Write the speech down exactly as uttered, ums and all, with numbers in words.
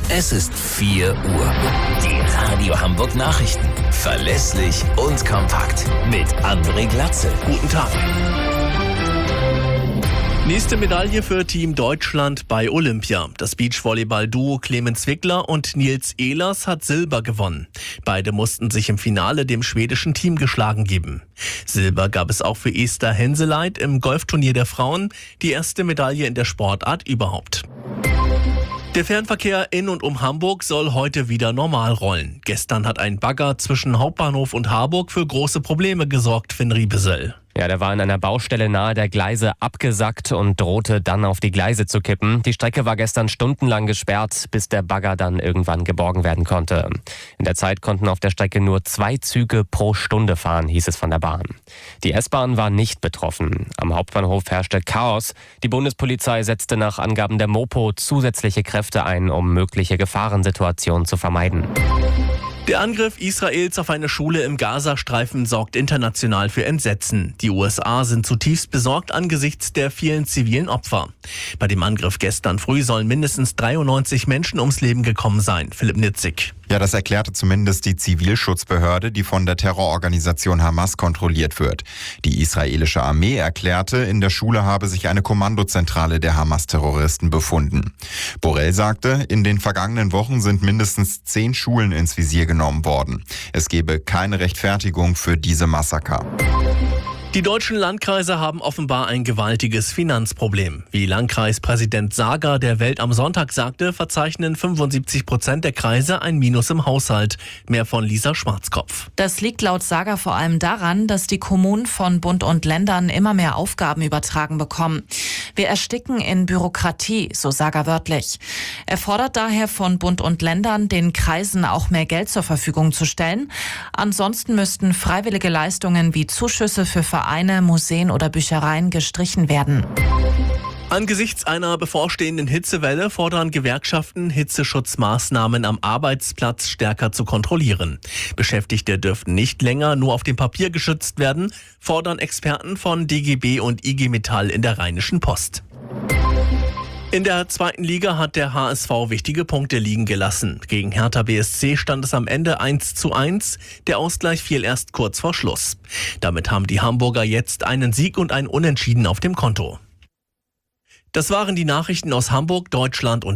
Es ist vier Uhr. Die Radio Hamburg Nachrichten. Verlässlich und kompakt. Mit André Glatze. Guten Tag. Nächste Medaille für Team Deutschland bei Olympia. Das Beachvolleyball-Duo Clemens Wickler und Nils Ehlers hat Silber gewonnen. Beide mussten sich im Finale dem schwedischen Team geschlagen geben. Silber gab es auch für Esther Henseleit im Golfturnier der Frauen, die erste Medaille in der Sportart überhaupt. Der Fernverkehr in und um Hamburg soll heute wieder normal rollen. Gestern hat ein Bagger zwischen Hauptbahnhof und Harburg für große Probleme gesorgt, Finn Riebesell. Ja, der war an einer Baustelle nahe der Gleise abgesackt und drohte dann auf die Gleise zu kippen. Die Strecke war gestern stundenlang gesperrt, bis der Bagger dann irgendwann geborgen werden konnte. In der Zeit konnten auf der Strecke nur zwei Züge pro Stunde fahren, hieß es von der Bahn. Die S-Bahn war nicht betroffen. Am Hauptbahnhof herrschte Chaos. Die Bundespolizei setzte nach Angaben der Mopo zusätzliche Kräfte ein, um mögliche Gefahrensituationen zu vermeiden. Der Angriff Israels auf eine Schule im Gazastreifen sorgt international für Entsetzen. Die U S A sind zutiefst besorgt angesichts der vielen zivilen Opfer. Bei dem Angriff gestern früh sollen mindestens dreiundneunzig Menschen ums Leben gekommen sein. Philipp Nitzig. Ja, das erklärte zumindest die Zivilschutzbehörde, die von der Terrororganisation Hamas kontrolliert wird. Die israelische Armee erklärte, in der Schule habe sich eine Kommandozentrale der Hamas-Terroristen befunden. Borrell sagte, in den vergangenen Wochen sind mindestens zehn Schulen ins Visier genommen worden. Es gebe keine Rechtfertigung für diese Massaker. Die deutschen Landkreise haben offenbar ein gewaltiges Finanzproblem. Wie Landkreispräsident Sager der Welt am Sonntag sagte, verzeichnen fünfundsiebzig Prozent der Kreise ein Minus im Haushalt. Mehr von Lisa Schwarzkopf. Das liegt laut Sager vor allem daran, dass die Kommunen von Bund und Ländern immer mehr Aufgaben übertragen bekommen. Wir ersticken in Bürokratie, so Sager wörtlich. Er fordert daher von Bund und Ländern, den Kreisen auch mehr Geld zur Verfügung zu stellen. Ansonsten müssten freiwillige Leistungen wie Zuschüsse für Vereine, Museen oder Büchereien gestrichen werden. Angesichts einer bevorstehenden Hitzewelle fordern Gewerkschaften, Hitzeschutzmaßnahmen am Arbeitsplatz stärker zu kontrollieren. Beschäftigte dürften nicht länger nur auf dem Papier geschützt werden, fordern Experten von D G B und I G Metall in der Rheinischen Post. In der zweiten Liga hat der H S V wichtige Punkte liegen gelassen. Gegen Hertha B S C stand es am Ende eins zu eins. Der Ausgleich fiel erst kurz vor Schluss. Damit haben die Hamburger jetzt einen Sieg und ein Unentschieden auf dem Konto. Das waren die Nachrichten aus Hamburg, Deutschland und